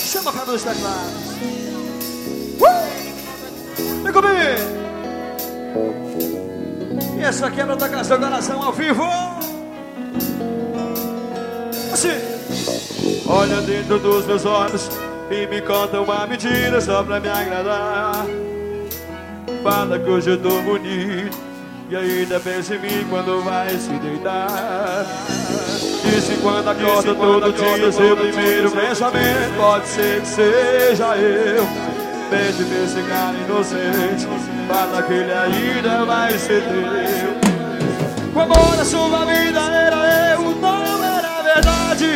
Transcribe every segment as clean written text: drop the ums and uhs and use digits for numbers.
Chama a cara dos teclados. Vem comigo. E essa quebra da seu coração ao vivo. Assim. Olha dentro dos meus olhos e me conta uma mentira só pra me agradar. Fala que hoje eu tô bonito e ainda pensa em mim quando vai se deitar. Disse quando acorda todo dia seu primeiro pensamento pode ser que seja eu. Mente desse cara inocente, fala que ele ainda vai ser teu. O amor da sua vida era eu, não era verdade.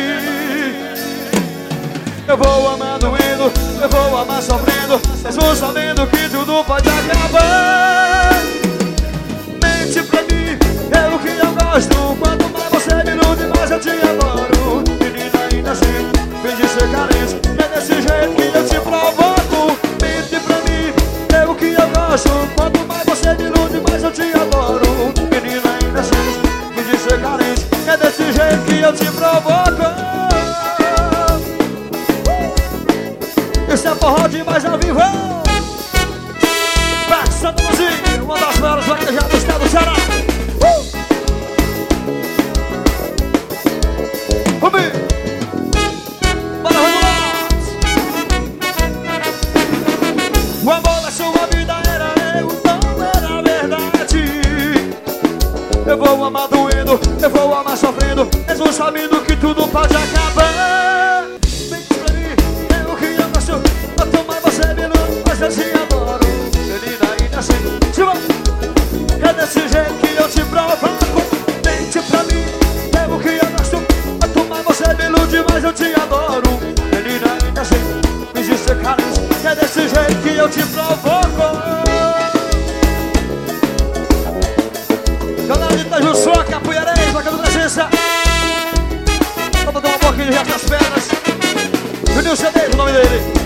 Eu vou amar doendo, eu vou amar sofrendo, mesmo sabendo que tudo pode acabar. Mente pra mim, é o que eu gosto. Quanto mais você me ilude, mais eu te adoro. Menina ainda assim, finge ser carente, é desse jeito que eu te provoco. Mente pra mim, é o que eu gosto. Quanto mais você me ilude, mais eu te adoro. Menina ainda assim, finge ser carente, é desse jeito que eu te provoco. Esse é forró demais ao vivo. Pra Santa Luzia, uma das maiores vaquejadas do estado do Ceará. Vamos! Bora, vamos! O amor da sua vida era eu, não era verdade. Eu vou amar doendo, eu vou amar sofrendo, mesmo sabendo que tudo pode acabar. Mas eu te adoro, menina ainda assim. É desse jeito que eu te provoco. Mente pra mim, é o que eu gosto. Quanto mais você me ilude, mais eu te adoro. Menina ainda assim, finge ser carente. É desse jeito que eu te provoco. Galera de Itajuçu, Capoeirês, marcando presença. Vamos dar uma boquinha de resto das pernas. Juninho CD, o nome dele.